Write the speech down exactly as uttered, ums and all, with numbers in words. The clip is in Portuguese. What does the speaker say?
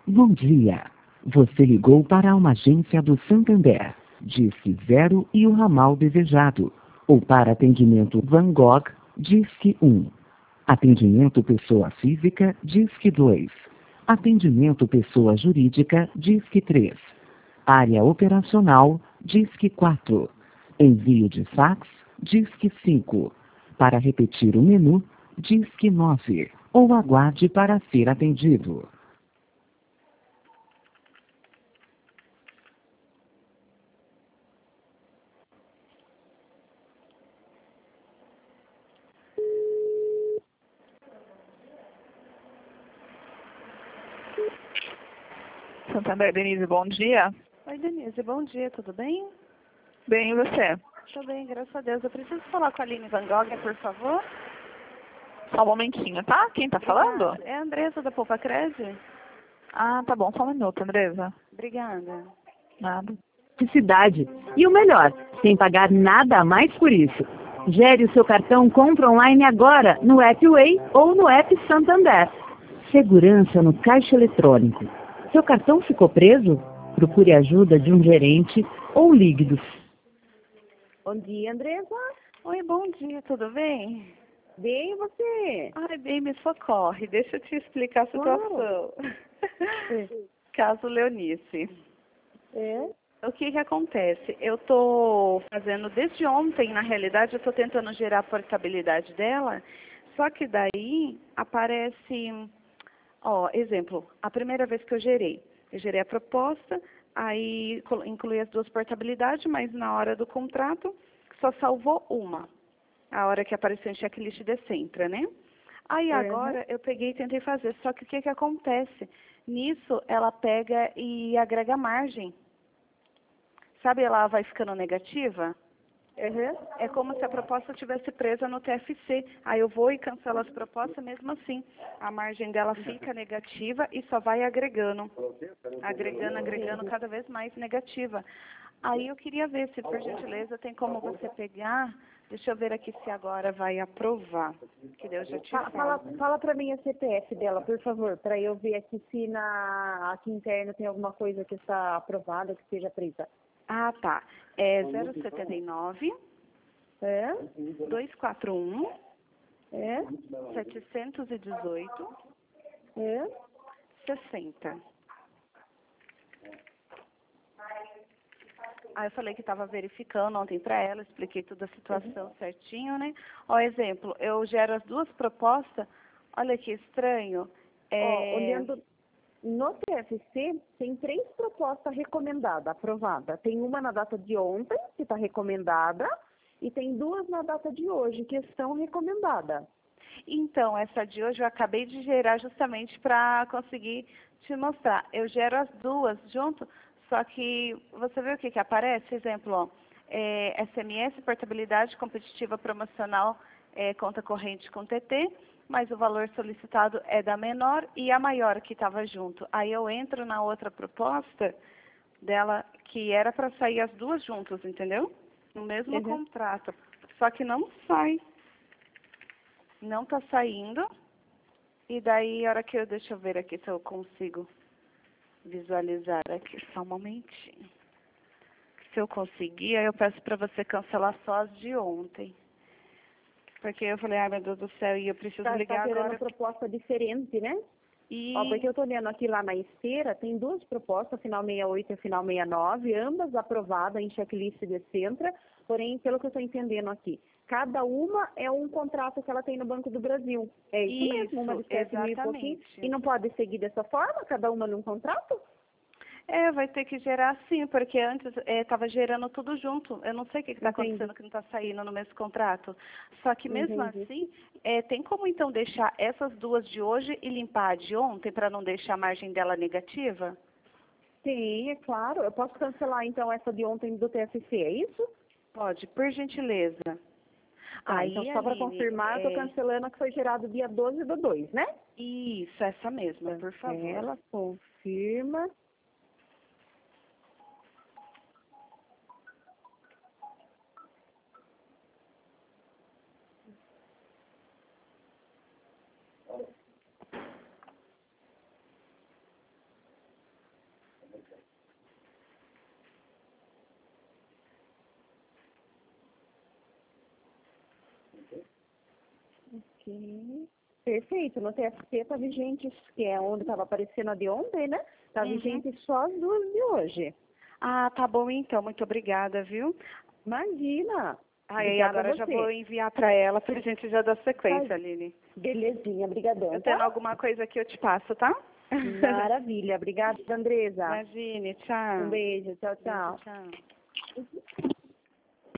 Bom dia. Você ligou para uma agência do Santander. Disque zero e o ramal desejado. Ou para atendimento Van Gogh, Disque um. Atendimento pessoa física, Disque dois. Atendimento pessoa jurídica, Disque três. Área operacional, Disque quatro. Envio de fax, Disque cinco. Para repetir o menu, Disque nove. Ou aguarde para ser atendido. Santander, Denise, bom dia. Oi, Denise, bom dia, tudo bem? Bem, e você? Tô bem, graças a Deus. Eu preciso falar com a Aline Van Gogh, por favor. Só um momentinho, tá? Quem tá falando? É a Andressa da Poupa Crede? Ah, tá bom, só um minuto, Andresa. Obrigada. Nada. Cidade. E o melhor, sem pagar nada a mais por isso. Gere o seu cartão Compra Online agora no app Way ou no app Santander. Segurança no caixa eletrônico. Seu cartão ficou preso? Procure a ajuda de um gerente ou ligue-dos. Bom dia, Andressa. Oi, bom dia, tudo bem? Bem, e você? Ai, bem, me socorre. Deixa eu te explicar a situação. É. Caso Leonice. É? O que que acontece? Eu tô fazendo desde ontem, na realidade, eu tô tentando gerar a portabilidade dela, só que daí aparece, ó, exemplo, a primeira vez que eu gerei, eu gerei a proposta, aí colo- incluí as duas portabilidades, mas na hora do contrato só salvou uma, a hora que apareceu em checklist de Centra, né? Aí Uhum. agora eu peguei e tentei fazer, só que o que que acontece? Nisso ela pega e agrega margem. Sabe, ela vai ficando negativa? Uhum. É como se a proposta estivesse presa no T F C. Aí eu vou e cancelo as propostas mesmo assim. A margem dela fica negativa e só vai agregando. Agregando, agregando, cada vez mais negativa. Aí eu queria ver se, por gentileza, tem como você pegar... Deixa eu ver aqui se agora vai aprovar. Que daí eu já te Fala, falo. fala, fala para mim a C P F dela, por favor, para eu ver aqui se na aqui interno tem alguma coisa que está aprovada, que seja presa. Ah, tá. É zero setenta e nove, É? dois quatro um, É? setecentos e dezoito, É? sessenta. Aí eu falei que estava verificando ontem para ela, expliquei toda a situação certinho, né? Ó, exemplo, eu gero as duas propostas, olha que estranho. É... Ó, olhando no T F C, tem três propostas recomendadas, aprovadas. Tem uma na data de ontem, que está recomendada, e tem duas na data de hoje, que estão recomendadas. Então, essa de hoje eu acabei de gerar justamente para conseguir te mostrar. Eu gero as duas junto, só que você vê o que que aparece? Exemplo, ó, é, S M S, portabilidade competitiva promocional, é, conta corrente com T T, mas o valor solicitado é da menor e a maior que estava junto. Aí eu entro na outra proposta dela, que era para sair as duas juntas, entendeu? No mesmo Uhum. contrato. Só que não sai. Não está saindo. E daí, a hora que eu... Deixa eu ver aqui se eu consigo visualizar aqui. Só um momentinho. Se eu conseguir, aí eu peço para você cancelar só as de ontem. Porque eu falei, ai meu Deus do céu, e eu preciso Tá, ligar tá gerando agora. proposta diferente, né? E... Ó, porque eu tô olhando aqui lá na esteira, tem duas propostas, final sessenta e oito e final sessenta e nove, ambas aprovadas em checklist de Centra, porém, pelo que eu estou entendendo aqui, cada uma é um contrato que ela tem no Banco do Brasil. É isso, Isso, mesmo, uma de sete mil e pouquinho. exatamente. E não pode seguir dessa forma, cada uma num contrato? É, vai ter que gerar sim, porque antes estava gerando tudo junto. Eu não sei o que está Entendi. acontecendo que não está saindo no mesmo contrato. Só que mesmo Entendi. assim, é, tem como então deixar essas duas de hoje e limpar a de ontem para não deixar a margem dela negativa? Sim, é claro. Eu posso cancelar então essa de ontem do T F C, é isso? Pode, por gentileza. Tá, Aí, então só para Aline, confirmar, eu tô é, cancelando a que foi gerada dia doze do dois, né? isso, essa mesma, por favor. Ela confirma. Ok. Perfeito. No T S P está vigente, que é onde estava aparecendo a de ontem, né? Está Uhum. vigente só as duas de hoje. Ah, tá bom então. Muito obrigada, viu? Imagina. Aí Obrigada agora a eu já você. vou enviar para ela pra gente já dar sequência, Ai. Aline. Belezinha, brigadão, Eu tendo tá? alguma coisa que eu te passo, tá? Maravilha. Obrigada, Andresa. Imagine, tchau. Um beijo. Tchau, tchau. Beijo, tchau.